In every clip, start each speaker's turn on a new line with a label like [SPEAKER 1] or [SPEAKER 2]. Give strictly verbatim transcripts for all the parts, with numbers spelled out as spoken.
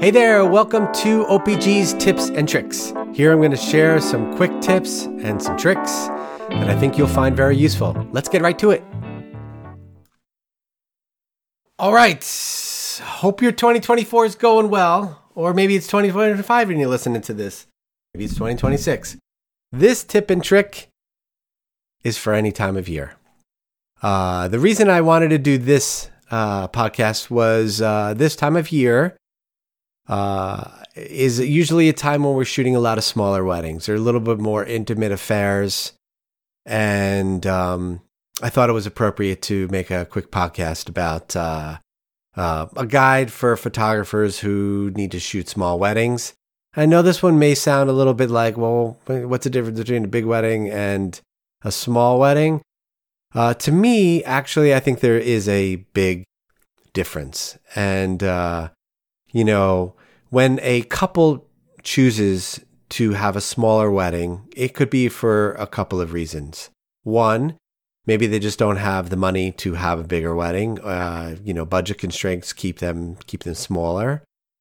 [SPEAKER 1] Hey there, welcome to O P G's Tips and Tricks. Here I'm going to share some quick tips and some tricks that I think you'll find very useful. Let's get right to it. All right, hope your twenty twenty-four is going well, or maybe it's twenty twenty-five and you're listening to this. Maybe it's twenty twenty-six. This tip and trick is for any time of year. Uh, the reason I wanted to do this uh, podcast was uh, this time of year uh, is usually a time when we're shooting a lot of smaller weddings. They're a little bit more intimate affairs. And um, I thought it was appropriate to make a quick podcast about uh, uh, a guide for photographers who need to shoot small weddings. I know this one may sound a little bit like, well, what's the difference between a big wedding and a small wedding? Uh, to me, actually, I think there is a big difference. And, uh, you know, when a couple chooses to have a smaller wedding, it could be for a couple of reasons. One, maybe they just don't have the money to have a bigger wedding. Uh, you know, budget constraints keep them keep them smaller.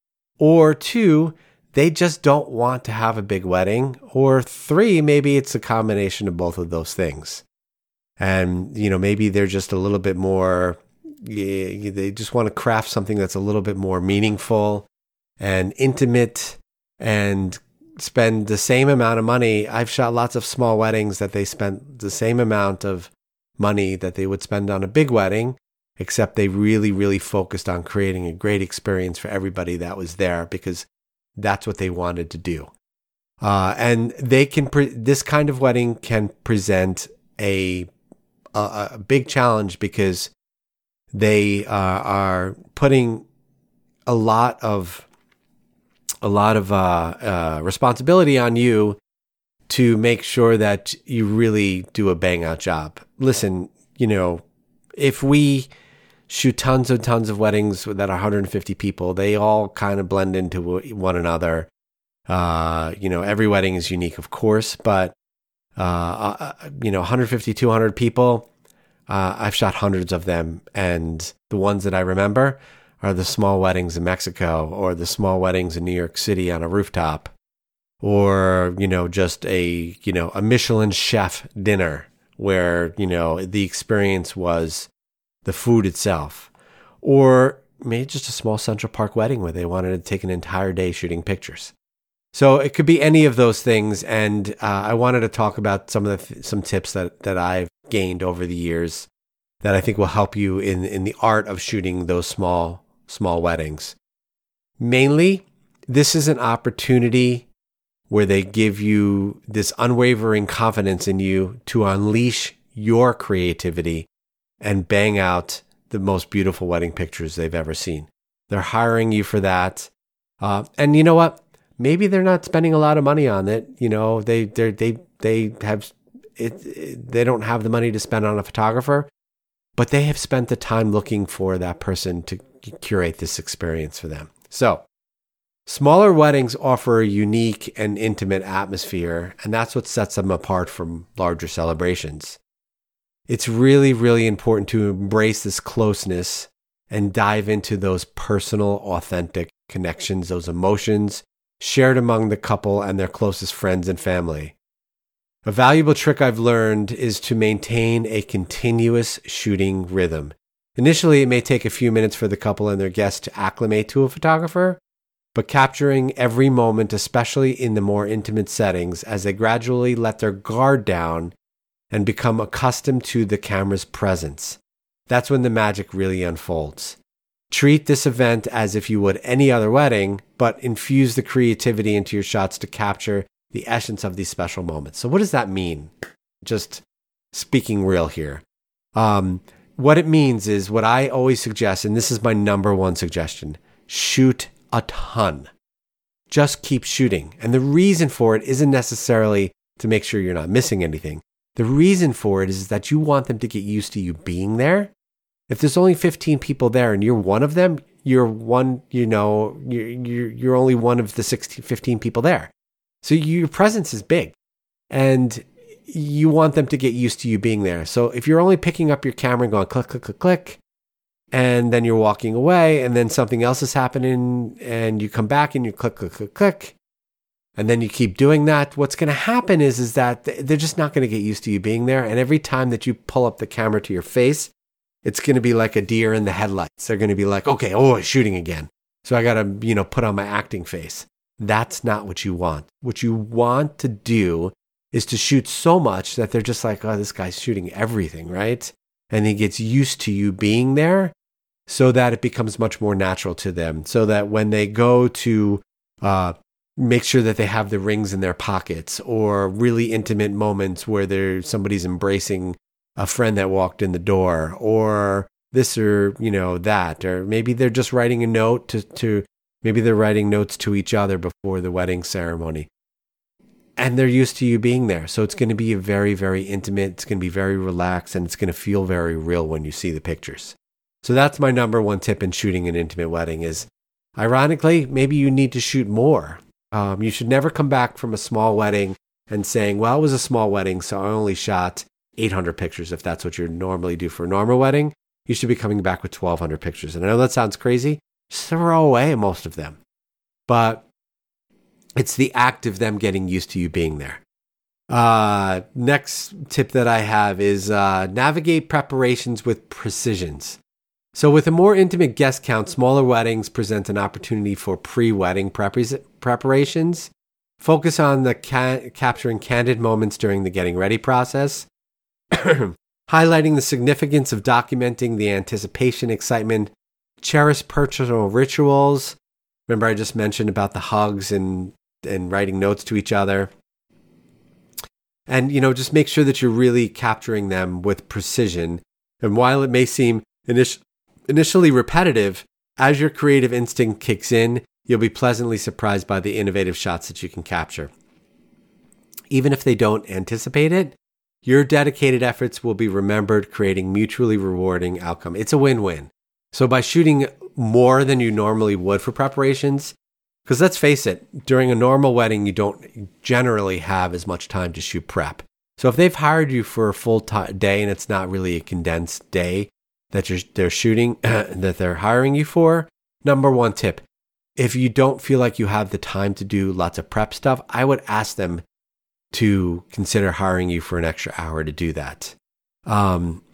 [SPEAKER 1] Or two, they just don't want to have a big wedding. Or three, maybe it's a combination of both of those things. And, you know, maybe they're just a little bit more, yeah, they just want to craft something that's a little bit more meaningful and intimate and spend the same amount of money. I've shot lots of small weddings that they spent the same amount of money that they would spend on a big wedding, except they really, really focused on creating a great experience for everybody that was there because that's what they wanted to do. Uh, and they can, pre- this kind of wedding can present a A, a big challenge because they uh, are putting a lot of a lot of uh, uh, responsibility on you to make sure that you really do a bang out job. Listen, you know, if we shoot tons and tons of weddings that are one hundred fifty people, they all kind of blend into one another. Uh, you know, every wedding is unique, of course, but Uh, uh, you know, one hundred fifty, two hundred people. Uh, I've shot hundreds of them. And the ones that I remember are the small weddings in Mexico or the small weddings in New York City on a rooftop or, you know, just a, you know, a Michelin chef dinner where, you know, the experience was the food itself, or maybe just a small Central Park wedding where they wanted to take an entire day shooting pictures. So it could be any of those things, and uh, I wanted to talk about some of the th- some tips that, that I've gained over the years that I think will help you in, in the art of shooting those small small weddings. Mainly, this is an opportunity where they give you this unwavering confidence in you to unleash your creativity and bang out the most beautiful wedding pictures they've ever seen. They're hiring you for that, uh, and you know what? Maybe they're not spending a lot of money on it. You know, they they they they have it, it. They don't have the money to spend on a photographer, but they have spent the time looking for that person to curate this experience for them. So, smaller weddings offer a unique and intimate atmosphere, and that's what sets them apart from larger celebrations. It's really, really important to embrace this closeness and dive into those personal, authentic connections, those emotions shared among the couple and their closest friends and family. A valuable trick I've learned is to maintain a continuous shooting rhythm. Initially, it may take a few minutes for the couple and their guests to acclimate to a photographer, but capturing every moment, especially in the more intimate settings, as they gradually let their guard down and become accustomed to the camera's presence. That's when the magic really unfolds. Treat this event as if you would any other wedding, but infuse the creativity into your shots to capture the essence of these special moments. So what does that mean? Just speaking real here. Um, what it means is what I always suggest, and this is my number one suggestion, shoot a ton. Just keep shooting. And the reason for it isn't necessarily to make sure you're not missing anything. The reason for it is that you want them to get used to you being there. If there's only fifteen people there and you're one of them, you're one, you know, you're, you're, you're only one of the sixteen, fifteen people there. So your presence is big and you want them to get used to you being there. So if you're only picking up your camera and going click, click, click, click, and then you're walking away, and then something else is happening, and you come back and you click, click, click, click, and then you keep doing that. What's going to happen is, is that they're just not going to get used to you being there. And every time that you pull up the camera to your face, it's going to be like a deer in the headlights. They're going to be like, okay, oh, it's shooting again. So I got to, you know, put on my acting face. That's not what you want. What you want to do is to shoot so much that they're just like, oh, this guy's shooting everything, right? And he gets used to you being there so that it becomes much more natural to them. So that when they go to uh, make sure that they have the rings in their pockets, or really intimate moments where they're, somebody's embracing a friend that walked in the door, or this or, you know, that, or maybe they're just writing a note to, to maybe they're writing notes to each other before the wedding ceremony. And they're used to you being there. So it's going to be a very, very intimate, it's going to be very relaxed, and it's going to feel very real when you see the pictures. So that's my number one tip in shooting an intimate wedding is, ironically, maybe you need to shoot more. Um, you should never come back from a small wedding and saying, well, it was a small wedding, so I only shot eight hundred pictures. If that's what you normally do for a normal wedding, you should be coming back with twelve hundred pictures. And I know that sounds crazy. Just throw away most of them. But it's the act of them getting used to you being there. Uh, next tip that I have is uh, navigate preparations with precisions. So with a more intimate guest count, smaller weddings present an opportunity for pre-wedding prepar- preparations. Focus on the ca- capturing candid moments during the getting ready process. Highlighting the significance of documenting the anticipation, excitement, cherish personal rituals. Remember, I just mentioned about the hugs and, and writing notes to each other. And, you know, just make sure that you're really capturing them with precision. And while it may seem init- initially repetitive, as your creative instinct kicks in, you'll be pleasantly surprised by the innovative shots that you can capture. Even if they don't anticipate it, your dedicated efforts will be remembered, creating mutually rewarding outcome. It's a win-win. So by shooting more than you normally would for preparations, because let's face it, during a normal wedding, you don't generally have as much time to shoot prep. So if they've hired you for a full t- day and it's not really a condensed day that you're, they're shooting, that they're hiring you for, number one tip, if you don't feel like you have the time to do lots of prep stuff, I would ask them to consider hiring you for an extra hour to do that. Um,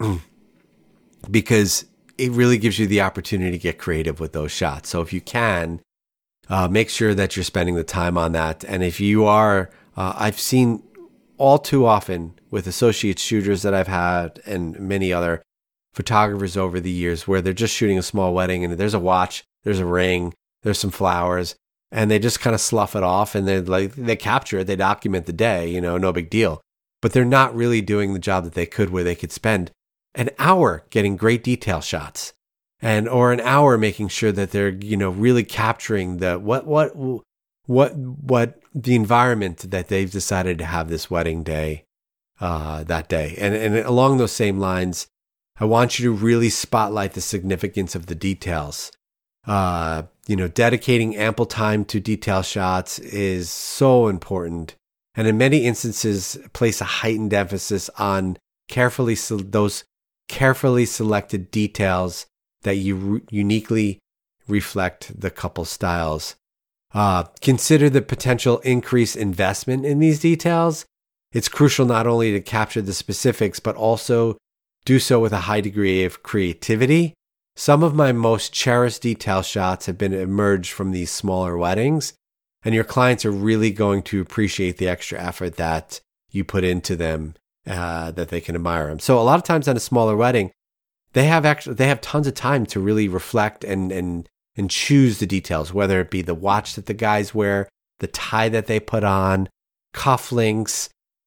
[SPEAKER 1] because it really gives you the opportunity to get creative with those shots. So if you can, uh, make sure that you're spending the time on that. And if you are, uh, I've seen all too often with associate shooters that I've had and many other photographers over the years where they're just shooting a small wedding and there's a watch, there's a ring, there's some flowers, and they just kind of slough it off and they like they capture it, they document the day, you know, no big deal. But they're not really doing the job that they could, where they could spend an hour getting great detail shots, and or an hour making sure that they're, you know, really capturing the what what what what the environment that they've decided to have this wedding day, uh, that day. And and along those same lines, I want you to really spotlight the significance of the details. Uh, you know, dedicating ample time to detail shots is so important, and in many instances, place a heightened emphasis on carefully se- those carefully selected details that you re- uniquely reflect the couple's styles. Uh, consider the potential increased investment in these details. It's crucial not only to capture the specifics, but also do so with a high degree of creativity. Some of my most cherished detail shots have been emerged from these smaller weddings, and your clients are really going to appreciate the extra effort that you put into them, uh, that they can admire them. So a lot of times on a smaller wedding, they have actually they have tons of time to really reflect and and and choose the details, whether it be the watch that the guys wear, the tie that they put on, cufflinks,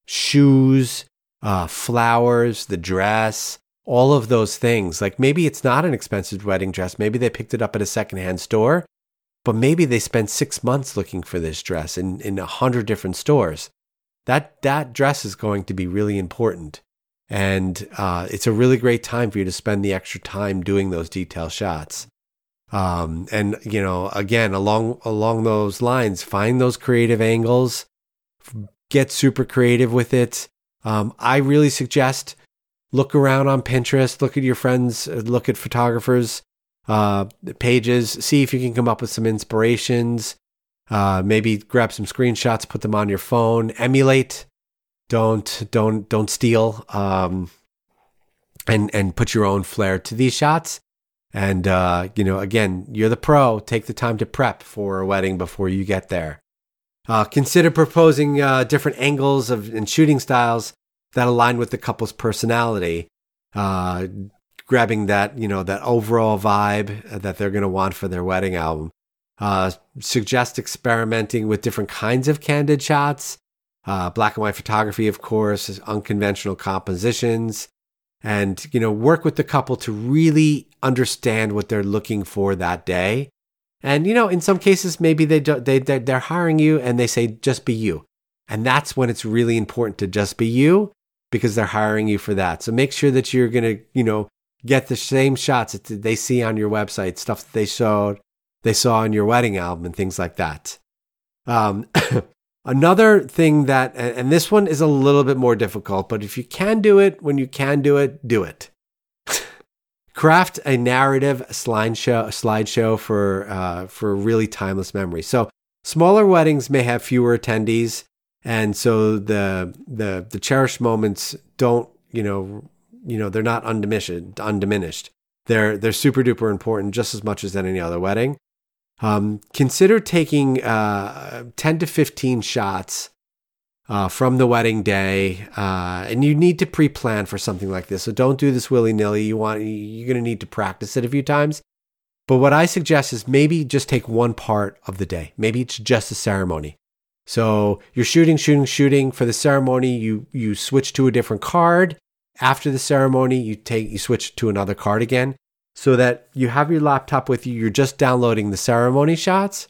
[SPEAKER 1] shoes, uh, flowers, the dress. All of those things. Like maybe it's not an expensive wedding dress. Maybe they picked it up at a secondhand store, but maybe they spent six months looking for this dress in, in a hundred different stores. That, that dress is going to be really important. And uh, it's a really great time for you to spend the extra time doing those detail shots. Um, and, you know, again, along, along those lines, find those creative angles, get super creative with it. Um, I really suggest look around on Pinterest, look at your friends, look at photographers' uh, pages, see if you can come up with some inspirations. Uh, maybe grab some screenshots, put them on your phone, emulate. Don't don't don't steal. Um, and and put your own flair to these shots. And uh, you know, again, you're the pro. Take the time to prep for a wedding before you get there. Uh, consider proposing uh, different angles of and shooting styles that align with the couple's personality. Uh, grabbing that, you know, that overall vibe that they're going to want for their wedding album. Uh, suggest experimenting with different kinds of candid shots. Uh, black and white photography, of course, unconventional compositions. And, you know, work with the couple to really understand what they're looking for that day. And, you know, in some cases, maybe they do, they, they're, they're hiring you and they say, just be you. And that's when it's really important to just be you, because they're hiring you for that. So make sure that you're going to, you know, get the same shots that they see on your website, stuff that they showed, they saw on your wedding album and things like that. Um, Another thing that, and this one is a little bit more difficult, but if you can do it, when you can do it, do it. Craft a narrative slideshow, slideshow for uh, for really timeless memory. So smaller weddings may have fewer attendees, and so the the the cherished moments don't, you know, you know, they're not undiminished. Undiminished. They're they're super duper important, just as much as any other wedding. Um, consider taking uh, ten to fifteen shots uh, from the wedding day, uh, and you need to pre-plan for something like this. So don't do this willy-nilly. You want you're going to need to practice it a few times. But what I suggest is maybe just take one part of the day. Maybe it's just a ceremony. So you're shooting, shooting, shooting for the ceremony. You you switch to a different card. After the ceremony, you take you switch to another card again. So that you have your laptop with you, you're just downloading the ceremony shots,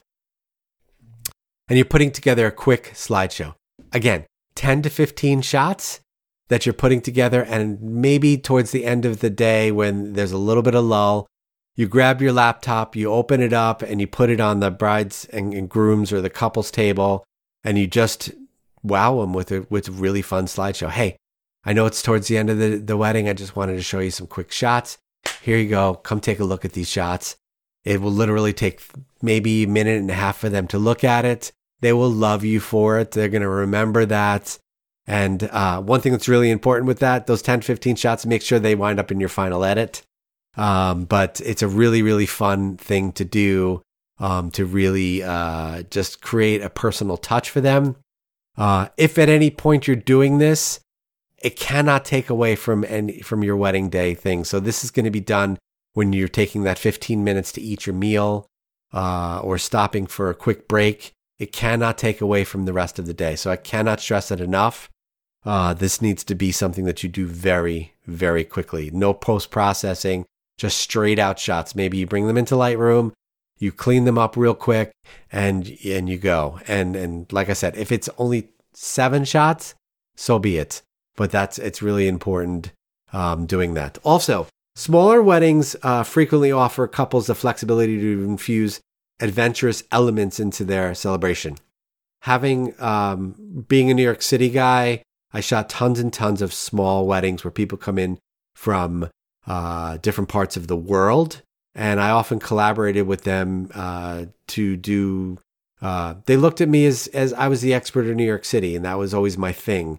[SPEAKER 1] and you're putting together a quick slideshow. Again, ten to fifteen shots that you're putting together, and maybe towards the end of the day when there's a little bit of lull, you grab your laptop, you open it up, and you put it on the brides and, and grooms or the couple's table, and you just wow them with a, with a really fun slideshow. Hey, I know it's towards the end of the, the wedding. I just wanted to show you some quick shots. Here you go. Come take a look at these shots. It will literally take maybe a minute and a half for them to look at it. They will love you for it. They're going to remember that. And uh, one thing that's really important with that, those ten, fifteen shots, make sure they wind up in your final edit. Um, but it's a really, really fun thing to do um, to really uh, just create a personal touch for them. Uh, if at any point you're doing this, it cannot take away from any from your wedding day thing. So this is going to be done when you're taking that fifteen minutes to eat your meal uh, or stopping for a quick break. It cannot take away from the rest of the day. So I cannot stress it enough. Uh, this needs to be something that you do very, very quickly. No post-processing, just straight out shots. Maybe you bring them into Lightroom, you clean them up real quick, and and you go. And and like I said, if it's only seven shots, so be it. But that's it's really important um, doing that. Also, smaller weddings uh, frequently offer couples the flexibility to infuse adventurous elements into their celebration. Having um, being a New York City guy, I shot tons and tons of small weddings where people come in from uh, different parts of the world, and I often collaborated with them uh, to do. Uh, they looked at me as as I was the expert in New York City, and that was always my thing.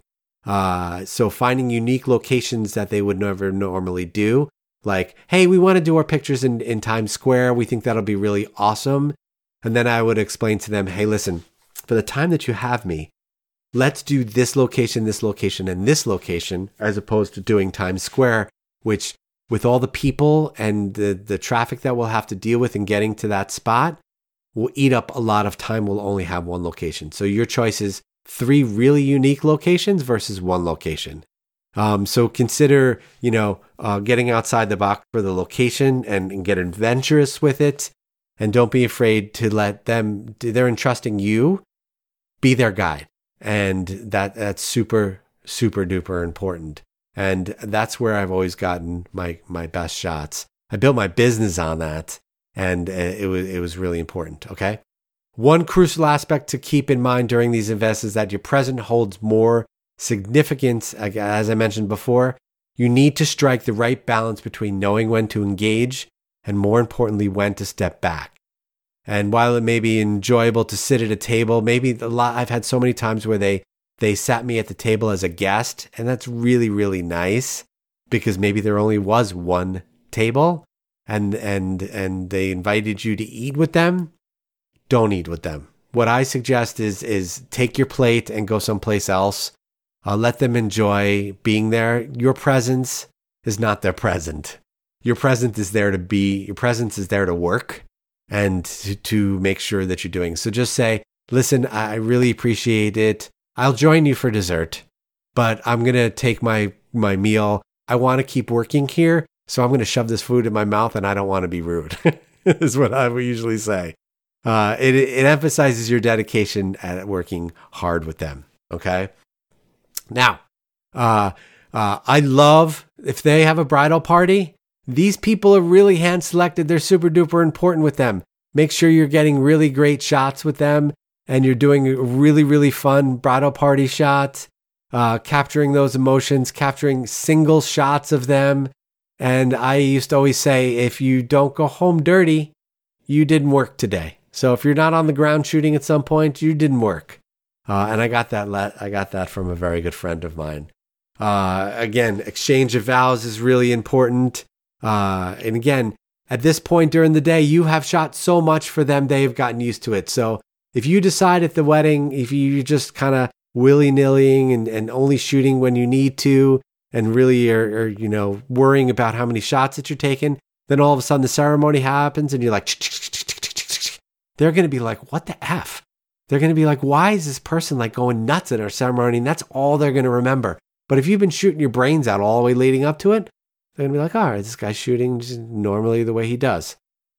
[SPEAKER 1] Uh, so finding unique locations that they would never normally do, like, hey, we want to do our pictures in, in Times Square. We think that'll be really awesome. And then I would explain to them, hey, listen, for the time that you have me, let's do this location, this location, and this location, as opposed to doing Times Square, which with all the people and the, the traffic that we'll have to deal with in getting to that spot will eat up a lot of time. We'll only have one location. So your choice is three really unique locations versus one location. Um, so consider, you know, uh, getting outside the box for the location and, and get adventurous with it. And don't be afraid to let them, they're entrusting you, be their guide. And that that's super, super duper important. And that's where I've always gotten my, my best shots. I built my business on that, and it was, it was really important. Okay. One crucial aspect to keep in mind during these events is that your present holds more significance, as I mentioned before, You need to strike the right balance between knowing when to engage and, more importantly, when to step back. And while it may be enjoyable to sit at a table, maybe a lot, I've had so many times where they, they sat me at the table as a guest, and that's really, really nice because maybe there only was one table and, and, and they invited you to eat with them. Don't eat with them. What I suggest is, is take your plate and go someplace else. Uh, let them enjoy being there. Your presence is not their present. Your presence is there to be, your presence is there to work and to, to make sure that you're doing. So just say, listen, I really appreciate it. I'll join you for dessert, but I'm going to take my, my meal. I want to keep working here, so I'm going to shove this food in my mouth and I don't want to be rude, is what I would usually say. Uh, it, it emphasizes your dedication at working hard with them, okay? Now, uh, uh, I love, if they have a bridal party, these people are really hand-selected. They're super duper important with them. Make sure you're getting really great shots with them and you're doing a really, really fun bridal party shot, uh, capturing those emotions, capturing single shots of them. And I used to always say, if you don't go home dirty, you didn't work today. So if you're not on the ground shooting at some point, you didn't work. Uh, and I got that le- I got that from a very good friend of mine. Uh, again, exchange of vows is really important. Uh, and again, at this point during the day, you have shot so much for them, they've gotten used to it. So if you decide at the wedding, if you just kind of willy-nillying and, and only shooting when you need to, and really are, are, you know, worrying about how many shots that you're taking, then all of a sudden the ceremony happens and you're like, they're going to be like, what the F? They're going to be like, why is this person like going nuts at our ceremony? And that's all they're going to remember. But if you've been shooting your brains out all the way leading up to it, they're going to be like, all right, this guy's shooting just normally the way he does.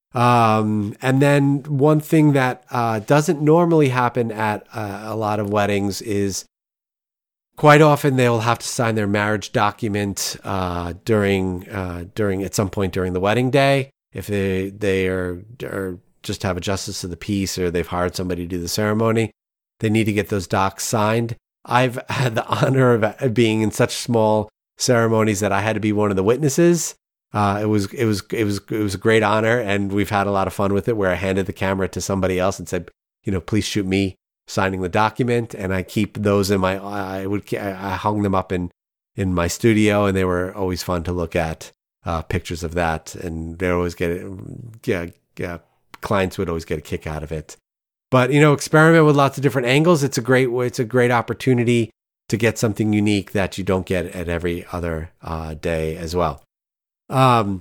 [SPEAKER 1] Um, and then one thing that uh, doesn't normally happen at uh, a lot of weddings is quite often they will have to sign their marriage document uh, during uh, during at some point during the wedding day. If they they are, are just have a justice of the peace or they've hired somebody to do the ceremony, they need to get those docs signed. I've had the honor of being in such small ceremonies that I had to be one of the witnesses. Uh, it was it was it was it was a great honor, and we've had a lot of fun with it. Where I handed the camera to somebody else and said, you know, please shoot me signing the document, and I keep those in my. I would I hung them up in in my studio, and they were always fun to look at. Uh, pictures of that, and they always get it. Yeah, yeah. Clients would always get a kick out of it. But you know, experiment with lots of different angles. It's a great it's a great opportunity to get something unique that you don't get at every other uh, day as well. Um,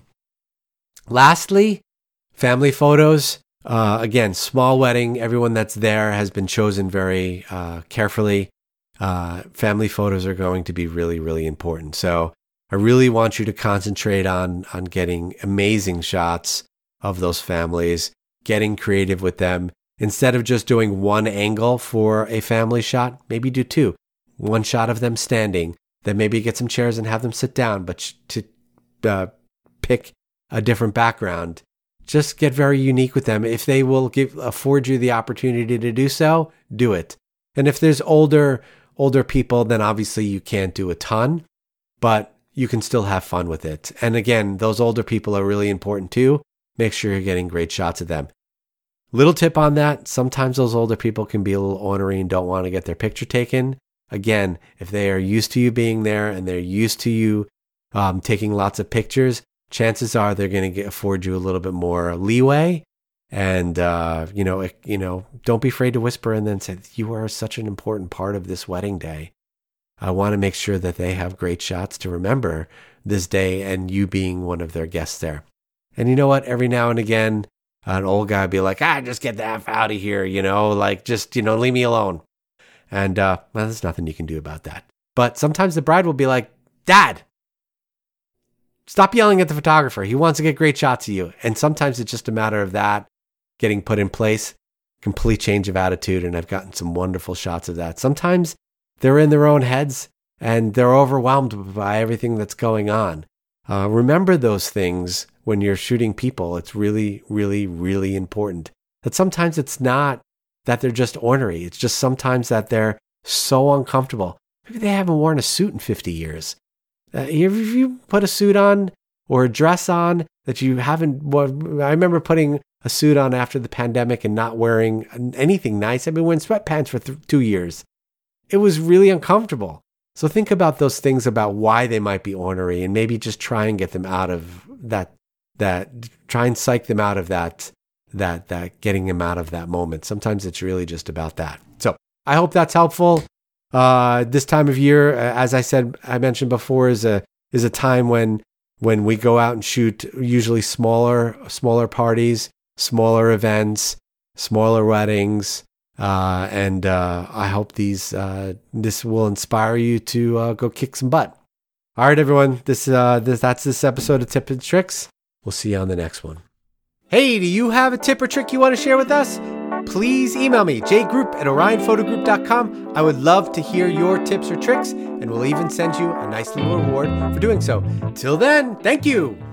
[SPEAKER 1] lastly, family photos. Uh, again, small wedding. Everyone that's there has been chosen very uh, carefully. Uh, family photos are going to be really, really important. So I really want you to concentrate on on getting amazing shots of those families, getting creative with them. Instead of just doing one angle for a family shot, maybe do two. One shot of them standing, then maybe get some chairs and have them sit down, but to uh, pick a different background. Just get very unique with them. If they will give afford you the opportunity to do so, do it. And if there's older older people, then obviously you can't do a ton, but you can still have fun with it. And again, those older people are really important too. Make sure you're getting great shots of them. Little tip on that, sometimes those older people can be a little ornery and don't want to get their picture taken. Again, if they are used to you being there and they're used to you um, taking lots of pictures, chances are they're going to afford you a little bit more leeway. And, uh, you know, it, you know, don't be afraid to whisper and then say, you are such an important part of this wedding day. I want to make sure that they have great shots to remember this day and you being one of their guests there. And you know what? Every now and again, an old guy would be like, ah, just get the F out of here, you know, like just, you know, leave me alone. And, uh, well, there's nothing you can do about that. But sometimes the bride will be like, Dad, stop yelling at the photographer. He wants to get great shots of you. And sometimes it's just a matter of that getting put in place, complete change of attitude. And I've gotten some wonderful shots of that. Sometimes they're in their own heads and they're overwhelmed by everything that's going on. Uh, remember those things when you're shooting people. It's really, really, really important that sometimes it's not that they're just ornery. It's just sometimes that they're so uncomfortable. Maybe they haven't worn a suit in fifty years. Uh, if you put a suit on or a dress on that you haven't, well, I remember putting a suit on after the pandemic and not wearing anything nice. I've been wearing sweatpants for th- two years. It was really uncomfortable. So think about those things about why they might be ornery and maybe just try and get them out of that, that try and psych them out of that, that, that getting them out of that moment. Sometimes it's really just about that. So I hope that's helpful. Uh, this time of year, as I said, I mentioned before, is a, is a time when, when we go out and shoot usually smaller, smaller parties, smaller events, smaller weddings. Uh, and, uh, I hope these, uh, this will inspire you to, uh, go kick some butt. All right, everyone. This, uh, this, that's this episode of Tip and Tricks. We'll see you on the next one. Hey, do you have a tip or trick you want to share with us? Please email me, jgroup at orion photo group dot com. I would love to hear your tips or tricks, and we'll even send you a nice little reward for doing so. Till then, thank you.